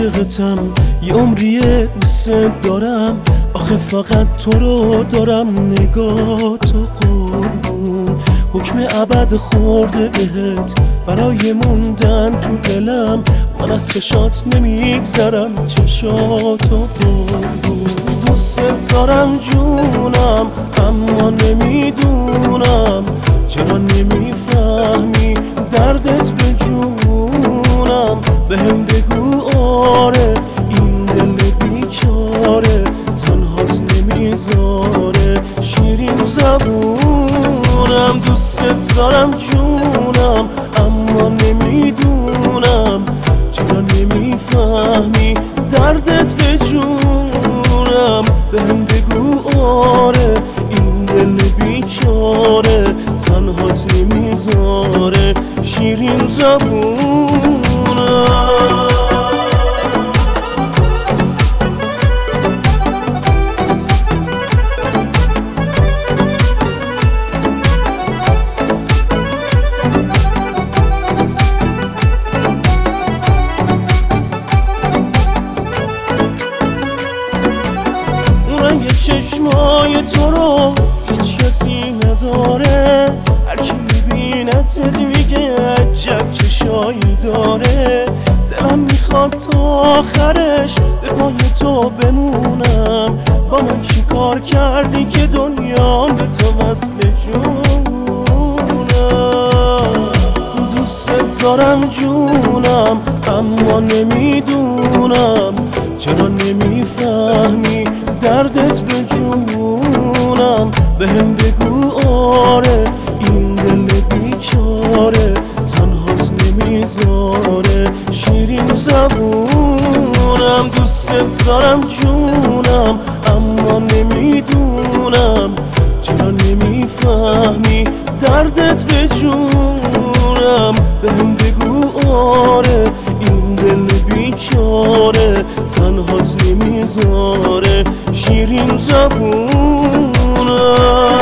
عاشقتم، یه عمریه دوست دارم، آخه فقط تو رو دارم. نگاه تو قربون حکم ابد خورده بهت، برای موندن تو دلم من از چشات نمیگذرم. چشاتو قربون دوست دارم جونم، اما نمیدونم چرا نمیفهمی دردت به جونم. بهم بگو آره این دل بیچاره تنهات نمیذاره شیرین زبونم. دوست دارم جونم، اما نمیدونم چرا نمیفهمی دردت به جونم. بهم بگو آره این دل بیچاره تنهات نمیذاره شیرین زبونم. چشمای تو رو هیچ کسی نداره، هرکی میبینت میگه عجب چشایی داره. دلم میخواد تا آخرش به پای تو بمونم. با من چی کار کردی که دنیام به تو وصل جونم؟ دوست دارم جونم، اما نمیدونم چرا نمیفهمی دردت به جونم. بهم بگو آره این دل بیچاره تنهات نمیذاره شیرین زبونم. دوست دارم جونم، اما نمیدونم چرا نمیفهمی دردت به جونم. بهم بگو آره این دل بیچاره تنهات نمیذاره شیرین زبونم.